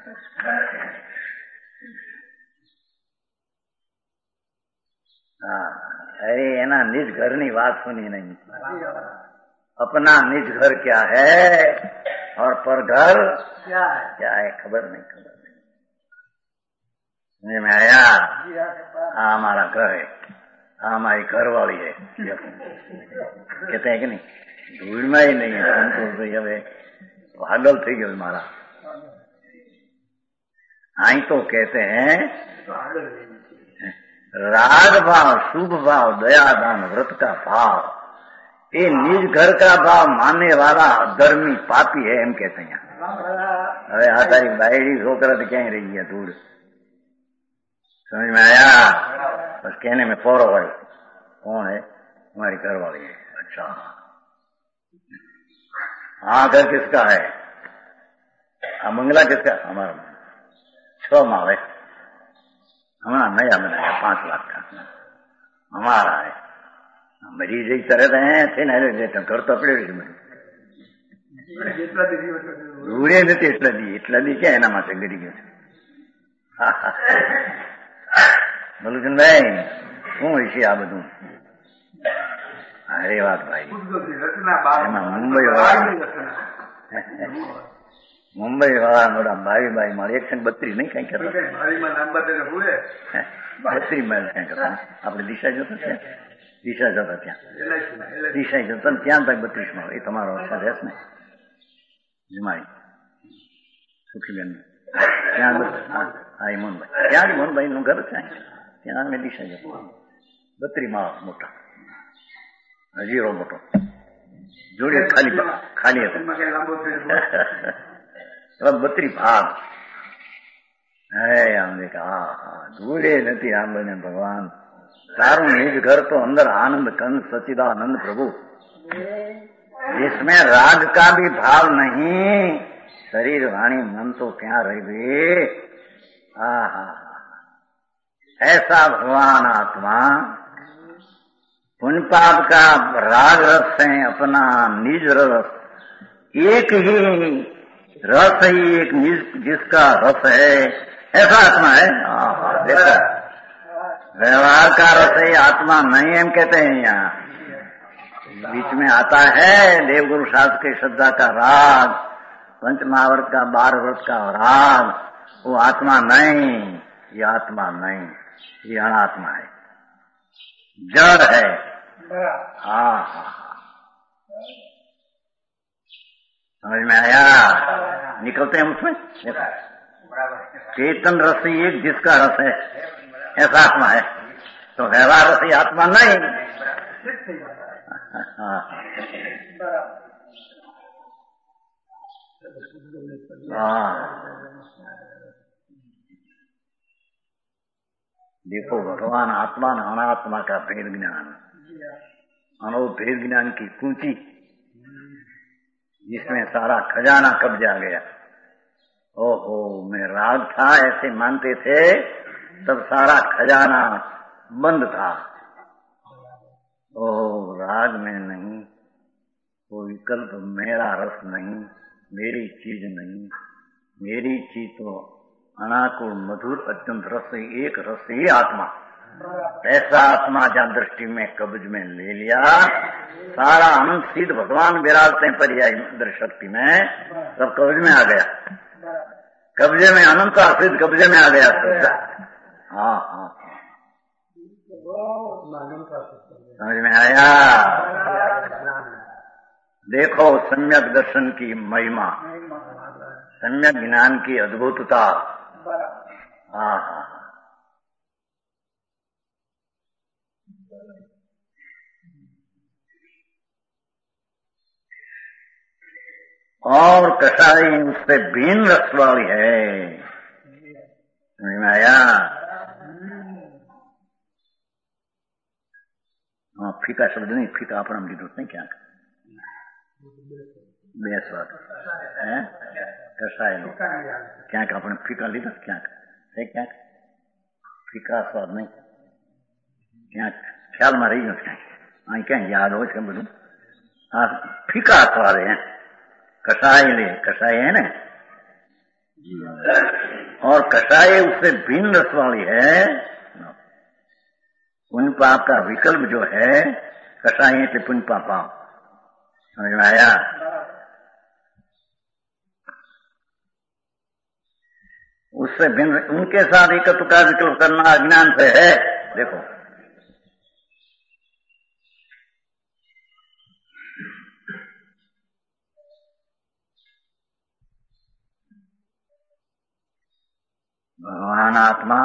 हाँ, अरे है ना, निज घर नी बात सुनी नहीं। अपना निज घर क्या है और पर घर क्या है खबर नहीं, खबर नहीं। समझ में आया? हाँ, हमारा घर है, हाँ हमारी घर वाली है, कहते हैं कि नहीं? धूल में ही नहीं है संतोष भाई, पागल थी गए मारा। आई तो कहते हैं राग भाव, शुभ भाव, दयादान, व्रत का भाव, ये निज घर का भाव मानने वाला धर्मी पापी है एम कहते हैं। अरे आ तारी बायड़ी छोकरा तो क्या रही है दूर। समझ में आया? बस कहने में पौरो भाई कौन है? हमारी घर वाली है। अच्छा, हाँ घर किसका है? हाँ मंगला किसका? हमारा 6 माल है, हमारा नया बनाया 5 लाख का हमारा है। मरीज ही तरह हैं थे नहीं देते घर तो अपने रूढ़े नहीं इतला दी क्या है ना मासे गरीब बोलून भाई શું વિશે આ બધું? અરે વાત ભાઈ એમાં મુંબઈ વાળા મુંબઈ વાળા મોટા બાવી માળ 132 નહીં કઈ કરતા 32 માઇલ કઈ કરતા આપણે દિશા જોતા ત્યાં દિશા જોતા ત્યાં તક 32 માળ. એ તમારો રહેશે ને જમાઈ સુખીબેન ત્યાં હા મોહનભાઈ ત્યાં મોહનભાઈ નું ઘર છે ત્યાં અમે દિશા જતો 32 માળ મોટા હજીરો મોટો જોડે ખાલી હતો 32 ભાગ. હે આમ દેખ હા જોડે નથી આમ બને ભગવાન તારું નિજ ઘર તો અંદર आनंद कंद सचिदानंद प्रभु जिसमें राग का भी भाव नहीं शरीर वाणी मन तो क्या रह गए. ऐसा भगवान आत्मा पुण्य पाप का राग रस है अपना निज रस एक ही रस ही एक निज जिसका रस है ऐसा आत्मा है. देखो व्यवहार का रस है आत्मा नहीं हम कहते हैं. यहाँ बीच में आता है देवगुरु शास्त्र के श्रद्धा का राग पंच महाव्रत का 12 व्रत का राग वो आत्मा नहीं. ये आत्मा नहीं ये अनात्मा है जड़ है. समझ में आया. निकलते हैं उसमें चेतन रस ही एक जिसका रस है ऐसा आत्मा है. तो व्यवहार रस ही आत्मा नहीं. देखो भगवान आत्मा न अनात्मा का भेद ज्ञान अनो भेद ज्ञान की कुंची जिसमें सारा खजाना कब्जा गया. ओहो मैं राग था ऐसे मानते थे तब सारा खजाना बंद था. ओहो राग में नहीं कोई विकल्प मेरा रस नहीं मेरी चीज नहीं. मेरी चीज तो अनाकुल मधुर अत्यंत रस एक रस ही आत्मा. ऐसा आत्मा जहाँ दृष्टि में कब्ज में ले लिया सारा अनंत सिद्ध भगवान विराजते हैं पर्याय इंद्र शक्ति में सब कब्ज में आ गया. कब्जे में अनंत सिद्ध कब्जे में आ गया. हाँ समझ में आया. देखो सम्यक दर्शन की महिमा सम्यक ज्ञान की अद्भुतता. और कसाई उससे भिन्न रस वाली है. समझ में आया. फीका शब्द नहीं फीका अपना जरूरत नहीं क्या बेस बात है कसाई लोग क्या अपने फीका लीधा क्या है क्या फीका स्वाद नहीं क्या ख्याल में रही क्या याद हो બધું फीका स्वाद है. कसाई है ना और कसाई उससे भिन्न रस वाली है. पुण्य पाप का विकल्प जो है कसाई से पुण्य पाप. समझ में आया. उससे भिन्न उनके साथ एकत्व का विकल्प करना अज्ञान से है. देखो भगवान आत्मा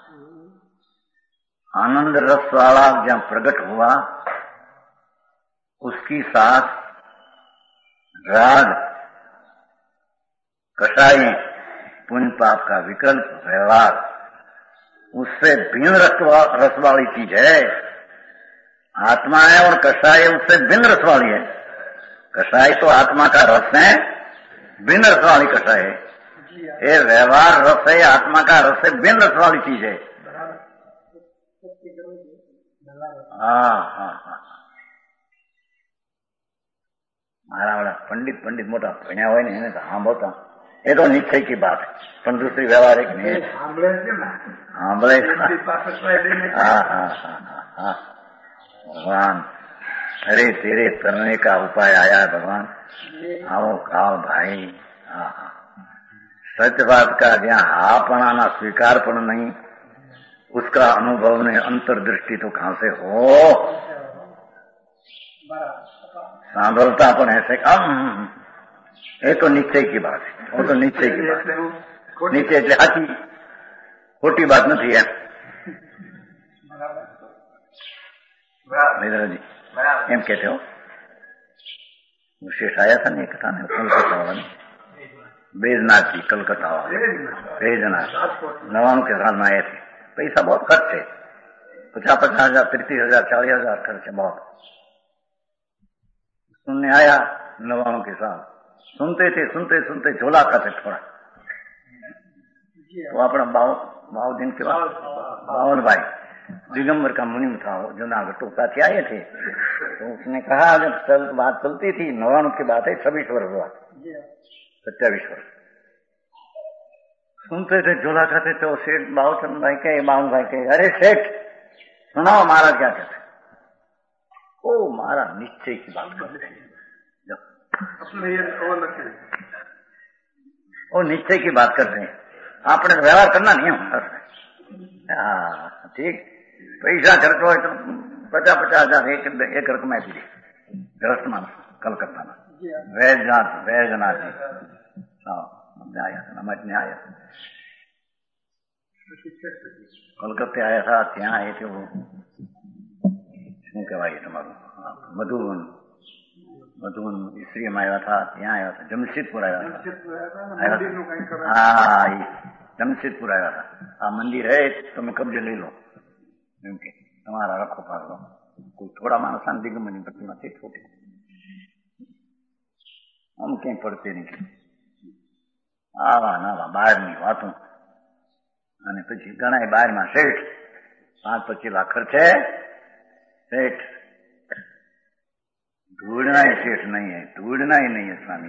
आनंद रस वाला जहाँ प्रकट हुआ उसकी साथ राग कसाई पुण्य पाप का विकल्प व्यवहार उससे भिन्न रस वाली चीज है. आत्मा है और कसाई उससे भिन्न रस वाली है. कसाई तो आत्मा का रस है भिन्न रस वाली कसाई है. ये व्यवहार रस है आत्मा का रस है भिन्न रस वाली चीज है. मारा वाला पंडित मोटा भण्या हो ने तो सांभळता ये तो निश्चय की बात है पर दूसरी व्यवहारिक नहीं है. भगवान अरे तेरे तरने का उपाय आया है भगवान, आओ खाओ भाई। सच बात का ज्યાં હા પણ આના સ્વીકાર પણ नहीं, उसका अनुभव ने अंतर्दृष्टि तो कहां से हो। सांभलता पण ऐसे ये तो निश्चय की बात है, वो तो निश्चय की बात है। निश्चय એટલે સાચી ખોટી बात નથી એમ। जी એમ कहते हो। विशेष आया था नहीं कथा ने कलकत्ता वाला, बैजनाथ जी कलकत्ता वाला, बैजनाथ 99 के साल में आए थे। पैसा बहुत खर्च है, 50,000 30,000 40,000 खर्च है बहुत। सुनने आया 99 के साल, सुनते थे सुनते सुनते झोला खाते थोड़ा। तो अपना बाव दिन के बाद बावन भाई दिगंबर का मुनिम था, वो जूनागढ़ टोका से आए थे। तो उसने कहा जब बात चलती थी 99 की बात है, 26 वर्ष हुआ, 27 वर्ष। सुनते थे झोला खाते तो सेठ बाबूचंद भाई बावन भाई कहे, अरे सेठ सुनाओ महाराज क्या कहते। ओ महाराज निश्चय की बात करते हैं, वो निश्चय की बात करते हैं, आपने व्यवहार करना नहीं है। हाँ ठीक, पैसा खर्च हो तो 50,000 एक रकम ऐसी ग्रस्त मानस कलकत्ता में वैजनाथ आया था, नमज ने आया कलकत्ते आया था। ત્યાં आए थे वो શું કહેવાય તમારું મધુવન ઈશ્રીમાં આવ્યા था, ત્યાં આવ્યા था, જમશેદપુર આવ્યા था। हाँ जमशेदपुर आया था। आ मंदिर है તમે કબજે લઈ લો એમ કે તમારા રખો પાડ લો। કોઈ થોડા માણસ દિગંબરની પ્રતિમા છે છોટી, આમ ક્યાંય પડતે નહીં। આવા નાવા બહારની વાતો, અને પછી ઘણા બહારમાં શેઠ 5-25 લાખ ખર્ચે सेठ। ढूंढना ही सेठ नहीं है, ढूंढना ही नहीं है स्वामी।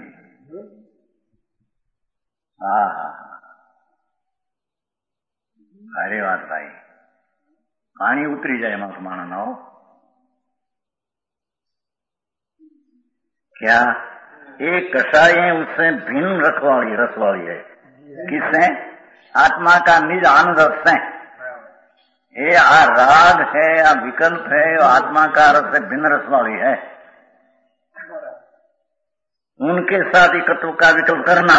हाँ अरे बात भाई, पानी उतरी जाए माना ना हो क्या। एक कषाय उससे भिन्न रसवाली है। किससे? आत्मा का निज आनंद रस से। ये राग है या विकल्प है, आत्मा का रस से भिन्न रस वाली है। उनके साथ एकत्व का विकल्प करना।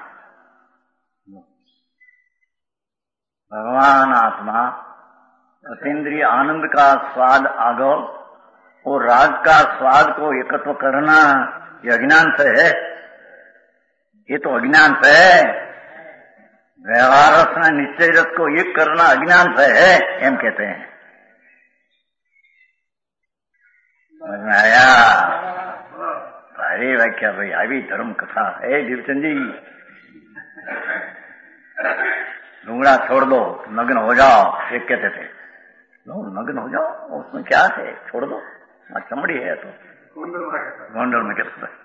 भगवान आत्मा अतीन्द्रिय आनंद का स्वाद आगो और राग का स्वाद को एकत्व करना, ये अज्ञान से है। ये तो अज्ञान से है। व्यवहार रस में निश्चय रस को एक करना अज्ञान से है, एम कहते हैं। समझ में आया? भारी व्याख्या भाई, આવી धर्म कथा। दिलचंद जी लुंगड़ा छोड़ दो, नग्न हो जाओ, ये कहते थे। नग्न हो जाओ, उसमें क्या है, छोड़ दो, चमड़ी है तो। गोंडल में कहते थे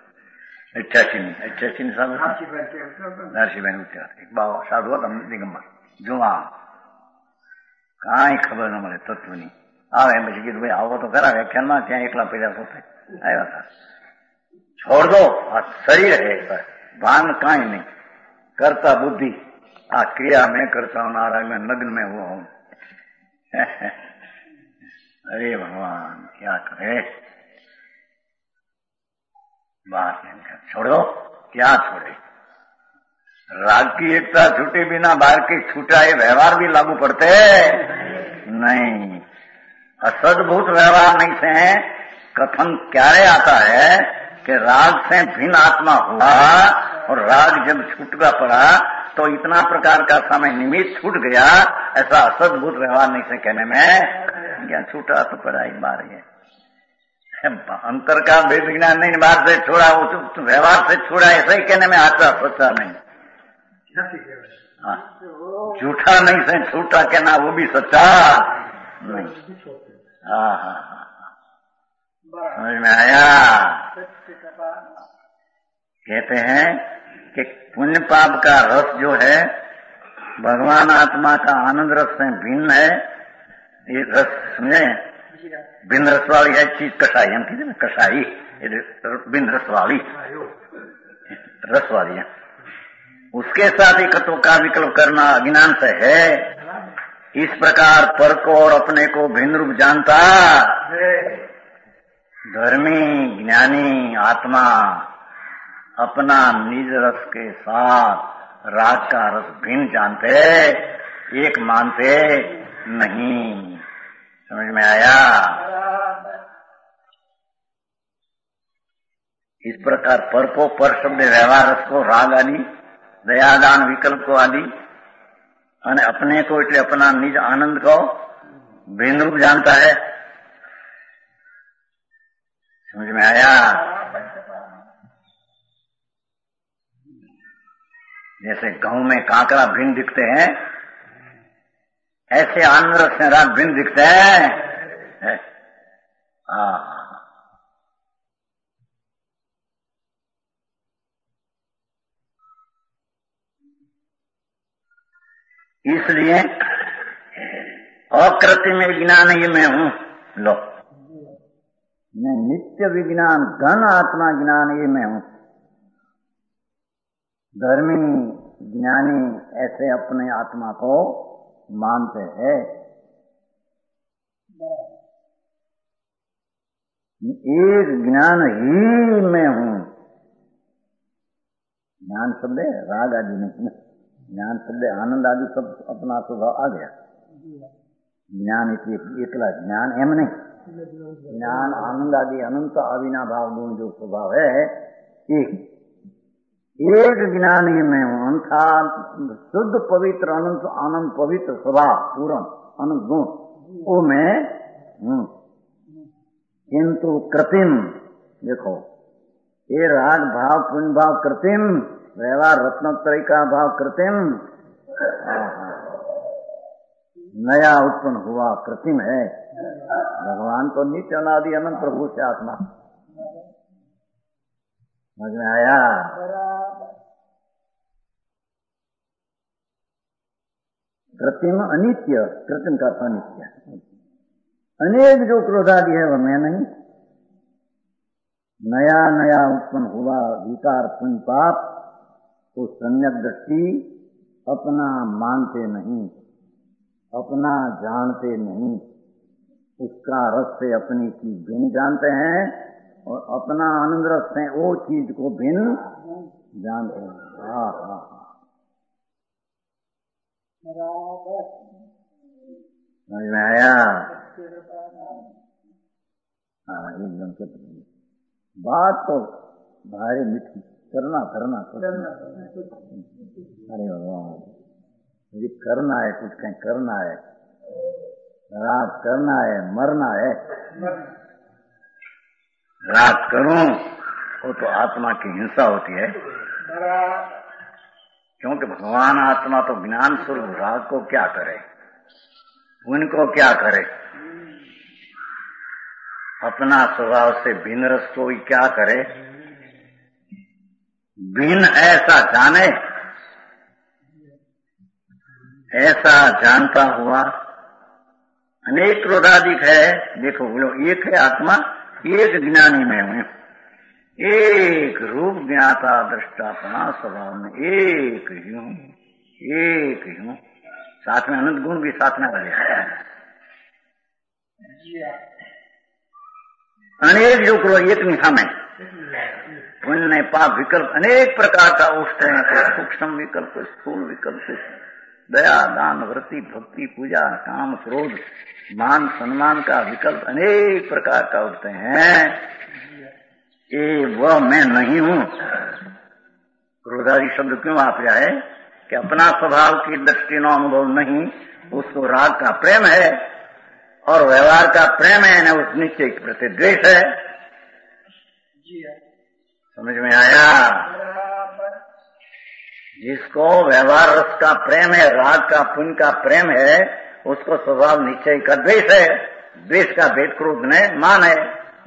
88 साल નરસિંહબેન ઉઠ્યા, એક બાવો સાધુ હતા દિગંબર જુવા, કાંઈ ખબર ન મળે તત્વની। આવે એમ પછી કીધું ભાઈ આવો તો ખરા વ્યાખ્યાનમાં, ત્યાં એકલા પેલા પોતે આવ્યા હતા। छोड़ दो, शरीर है भान काई नहीं, करता बुद्धि, आ क्रिया में करता हूं, नारायण में नग्न में हुआ हूं। अरे भगवान क्या करे, बात छोड़ दो, क्या छोड़े। राग की एकता छूटे बिना बाहर की छूटाए व्यवहार भी लागू पड़ते नहीं। असद्भूत व्यवहार नहीं से कथन क्यारे आता है कि राग से भिन्न आत्मा हुआ, और राग जब छूटगा पड़ा तो इतना प्रकार का समय निमित्त छूट गया। ऐसा असद्भुत व्यवहार नहीं से कहने में क्या छूटा तो पड़ा ही बार है। अंतर का वेद ज्ञान नहीं, बाहर से छोड़ा, वो व्यवहार से छोड़ा, ऐसा ही कहने में आता, सच्चा नहीं। झूठा नहीं से छूटा कहना, वो भी सच्चा नहीं। हाँ समझ में आया? कहते हैं कि पुण्य पाप का रस जो है भगवान आत्मा का आनंद रस से भिन्न है। ये रस समझे, बिन रस वाली है चीज कसाई, हम कहते ना कसाई, बिन रस वाली, रस वाली है। उसके साथ एकत्व का विकल्प करना अज्ञान से है। इस प्रकार पर को और अपने को भिन्न रूप जानता धर्मी ज्ञानी आत्मा अपना निज रस के साथ राग का रस भिन्न जानते, एक मानते नहीं। समझ में आया? इस प्रकार पर को पर शब्द व्यवहार रस को राग आदि दयादान विकल्प को आदि અને अपने को એટલે अपना निज आनंद को भिन्न रूप जानता है। समझ में आया? जैसे गांव में कांकड़ा भिन्न दिखते हैं, ऐसे आनंद रस से राग भिन्न दिखते हैं। इसलिए अकृत्रिम विज्ञान ही मैं हूं। लो, मैं नित्य विज्ञान घन आत्मा ज्ञान ही मैं हूं। धर्मी ज्ञानी ऐसे अपने आत्मा को मानते हैं। एक ज्ञान ही मैं हूं। ज्ञान शब्द राग आदि नहीं, ज्ञान शब्द आनंद आदि सब अपना स्वभाव आ गया। ज्ञान इसलिए एकला ज्ञान एम नहीं, ज्ञान आनंद आदि अनंत अविनाभाव गुण जो स्वभाव है एक ज्ञान ही मैं हूं। अर्थात शुद्ध पवित्र अनंत आनंद पवित्र स्वभाव पूर्ण अनंत गुण वो मैं हूं। किंतु कृत्रिम देखो, ये राग भाव पुण्य भाव कृत्रिम, व्यवहार रत्नोत्तरी का भाव कृत्रिम, नया उत्पन्न हुआ कृत्रिम है। भगवान तो नित्य अनादि अनंत प्रभु से आत्मा। समझ में आया? कृत्रिम अनित्य, कृत्रिम का अनित्य, अनेक जो क्रोधादि है वह मैं नहीं। नया नया उत्पन्न हुआ विकार पुण्य पाप तो सम्यक दृष्टि अपना मानते नहीं, अपना जानते नहीं, उसका रस से अपनी चीज भिन्न जानते हैं और अपना आनंद रस से वो चीज को भिन्न जानते हैं। हाँ हाँ समझ में आया? हाँ एकदम से बात तो भारी मीठी, करना करना करना। अरे भगवान मुझे करना है, कुछ कहीं करना है, रात करना है, मरना है। रात करूं वो तो आत्मा की हिंसा होती है, क्योंकि भगवान आत्मा तो ज्ञान स्वरूप राग को क्या करे, उनको क्या करे, अपना स्वभाव से भिन्न रस को क्या करे, भिन्न ऐसा जाने, ऐसा जानता हुआ अनेक क्रोधादिक है। देखो बोलो एक है आत्मा, एक ज्ञानी में हूं, एक रूप ज्ञाता दृष्टापना स्वभाव में एक ही हूं, एक ही हूं। साथ में अनंत गुण भी साथ में लगे, अनेक जो करो एक निशा में पुण्य पाप विकल्प अनेक प्रकार का उठते हैं। कोई सूक्ष्म विकल्प, कोई स्थूल विकल्प, दया दान वृत्ति भक्ति पूजा काम क्रोध मान सम्मान का विकल्प अनेक प्रकार का उठते हैं। ये वह मैं नहीं हूं। क्रोधादि शब्द क्यों आप जाए कि अपना स्वभाव की दृष्टि नो अनुभव नहीं, उसको राग का प्रेम है और व्यवहार का प्रेम है न, उस निश्चय के प्रति द्वेष है। समझ में आया? जिसको व्यवहार रस का प्रेम है, राग का पुण्य का प्रेम है, उसको स्वभाव निश्चय का द्वेष है। द्वेष का भेद क्रोध ने मान है।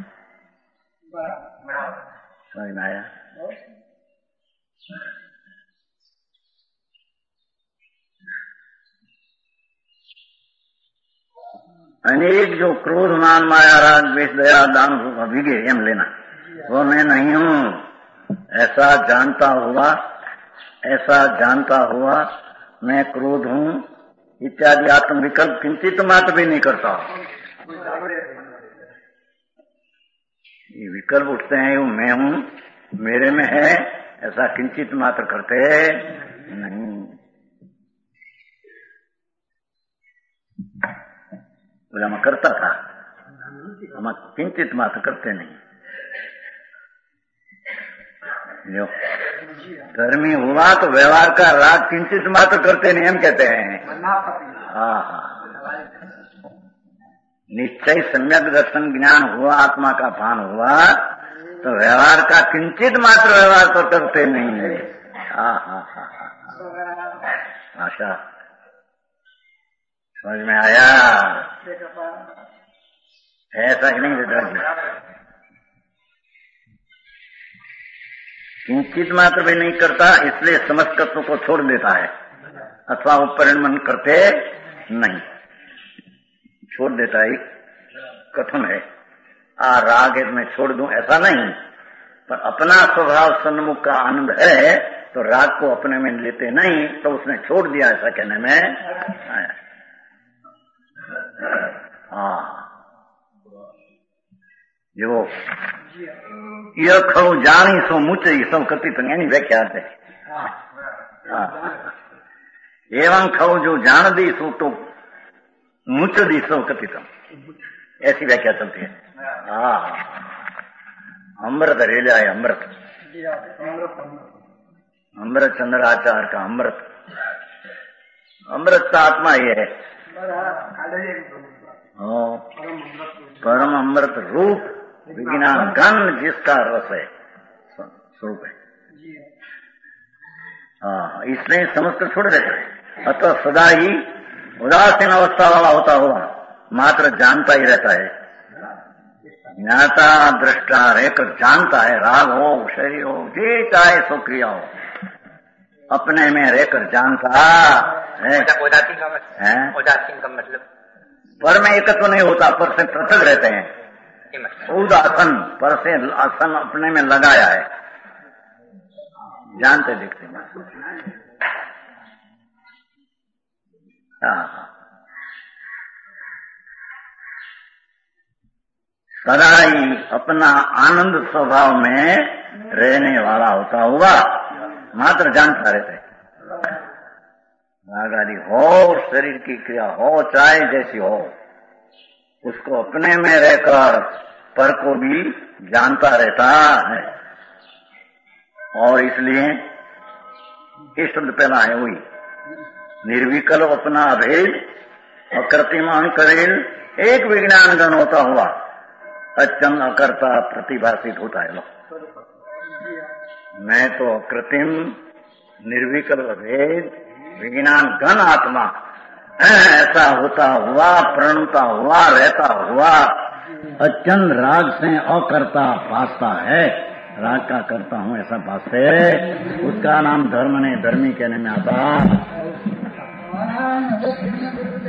समझ में आया? अनेक जो क्रोध मान माया राग द्वेष दया दान अभिगे एम लेना, वो मैं नहीं हूँ। ऐसा जानता हुआ मैं क्रोध हूँ इत्यादि आत्म विकल्प किंचित मात्र भी नहीं करता। ये विकल्प उठते हैं वो मैं हूँ, मेरे में है, ऐसा किंचित मात्र करते नहीं। बोला मैं करता था, हम किंचित मात्र करते नहीं। जो धर्मी हुआ तो व्यवहार का राग किंचित मात्र करते नहीं, हम कहते हैं। हाँ, निश्चय सम्यक दर्शन ज्ञान हुआ, आत्मा का भान हुआ तो व्यवहार का किंचित मात्र व्यवहार तो करते नहीं है। आशा समझ में आया? ऐसा ही नहीं बेटा, किंचित मात्र भी नहीं करता, इसलिए समस्त तत्व को छोड़ देता है, अथवा उपरिणमन करते नहीं, छोड़ देता है। कथन है राग है मैं छोड़ दूं, ऐसा नहीं, पर अपना स्वभाव सन्मुख का आनंद है तो राग को अपने में लेते नहीं, तो उसने छोड़ दिया, ऐसा कहने में आया। जो यह खो जानी सो मुचे सो कथित एनी व्याख्या है। एवं खो जो जान दी सो तो मुच दी सो कथितम, ऐसी व्याख्या चलती है। अमृत रेला है, अमृत चंद्राचार्य का अमृत, अमृत का आत्मा ये है, परम अमृत रूप विज्ञान गण जिसका रस है, स्वरूप है। इसलिए समझ कर छोड़ देता है, अतः सदा ही उदासीन अवस्था वाला होता हुआ मात्र जानता ही रहता है। ज्ञाता दृष्टा रहकर जानता है, राग हो शरीर हो जे चाहे सो क्रिया हो, अपने में रहकर जानता है। उदासीन का मतलब पर में एकत्व नहीं होता, पर से पृथक रहते हैं। उदासन पर से आसन अपने में लगाया है, जानते देखते हैं। सदा ही अपना आनंद स्वभाव में रहने वाला होता हुआ मात्र जानता रहता है। राग आदि हो, शरीर की क्रिया हो चाहे जैसी हो, उसको अपने में रहकर पर को भी जानता रहता है। और इसलिए ये शब्द पहला है वही निर्विकल्प अपना अभेद अकृतिमान करेल एक विज्ञान गण होता हुआ अचन अकर्ता प्रतिभाषित होता है। मैं तो अकृत्रिम निर्विकल्प अभेद विज्ञान घन आत्मा ऐसा होता हुआ प्रणता हुआ रहता हुआ अचन राग से अकर्ता भासता है, राग का करता हूँ ऐसा भासते, उसका नाम धर्म नहीं धर्मी कहने में आता।